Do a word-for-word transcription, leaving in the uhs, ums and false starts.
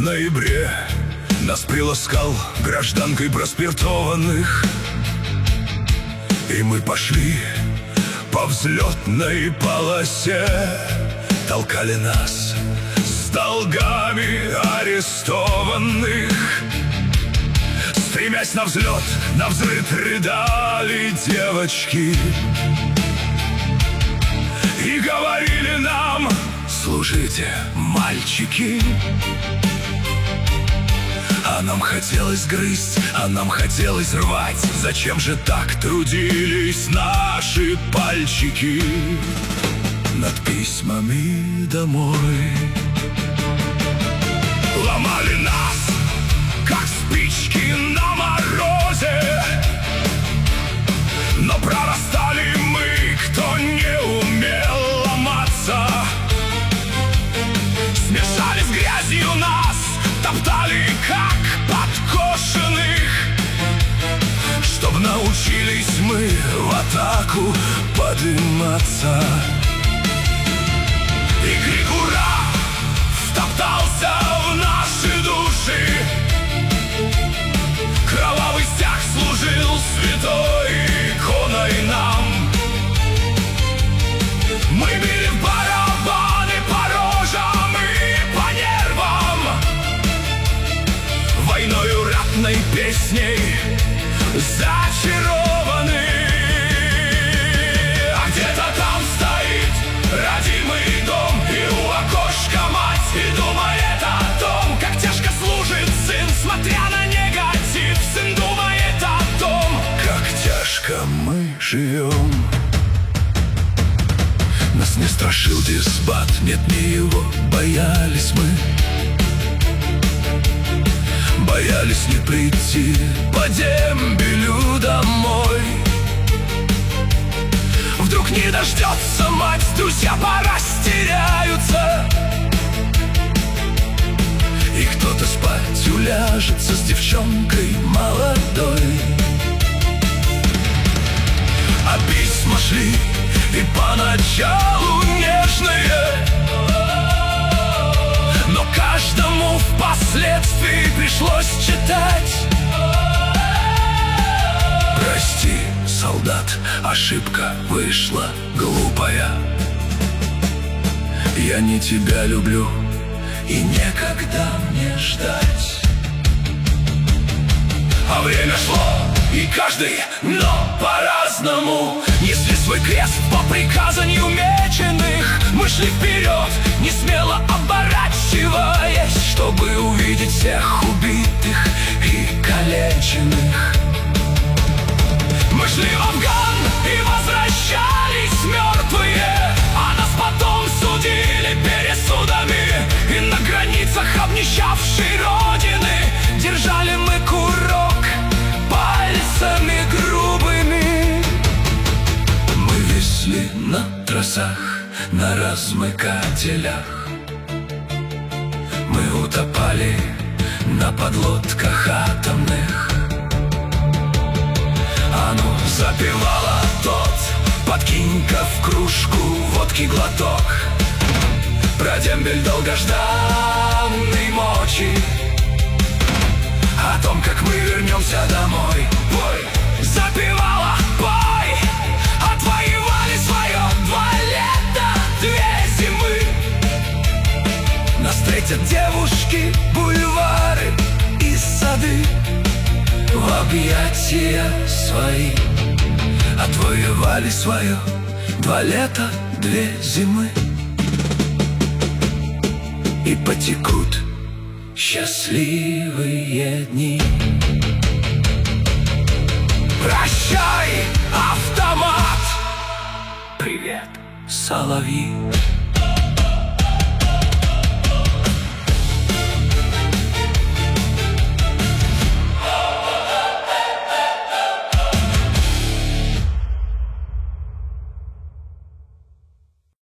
ноябре нас приласкал гражданкой проспиртованных, и мы пошли по взлетной полосе. Толкали нас с долгами арестованных. Стремясь на взлет, на взрыв рыдали девочки и говорили нам: служите, мальчики. А нам хотелось грызть, а нам хотелось рвать. Зачем же так трудились наши пальчики над письмами домой? Ломали нас, как спички на морозе, но прорастали мы, кто не умел ломаться. Смешали с грязью нас, топтали, как подкошенных, чтоб научились мы в атаку подниматься. И крик «Ура!» втоптался в наши души. Кровавый стяг служил святой иконой нам. Мы били в барабаны по рожам и по нервам, войною ратной песней зачарованы. А где-то там стоит родимый дом, и у окошка мать, и думает о том, как тяжко служит сын, смотря на негатив. Сын думает о том, как тяжко мы живем. Нас не страшил дисбат, нет, не его боялись мы. Боялись не прийти по дембелю домой. Вдруг не дождется мать, друзья порастеряются, и кто-то спать уляжется с девчонкой молодой. А письма шли и поначалу нежные, но каждому впоследствии пришлось читать: прости, солдат, ошибка вышла глупая. Я не тебя люблю, и некогда мне ждать. А время шло, и каждый, но по-разному, несли свой крест по приказанию меченых. Мы шли вперед, не смело оборачиваясь, чтобы увидеть всех убитых и калеченных. Мы шли в Афган и возвращались мертвые, а нас потом судили пересудами. И на границах обнищавшей родины держали мы курок пальцами грубыми. Мы висли на тросах, на размыкателях. Мы утопали на подлодках атомных. А ну, запивала тот, подкинь-ка в кружку водки глоток. Про дембель долгожданной мочи, о том, как мы вернемся домой. Пой, запивала, пой, отвоевали свое два лета, две зимы. Нас встретят девушки, бульвары и сады, в объятия свои. Отвоевали свое два лета, две зимы, и потекут счастливые дни. Прощай, автомат! Привет, соловьи!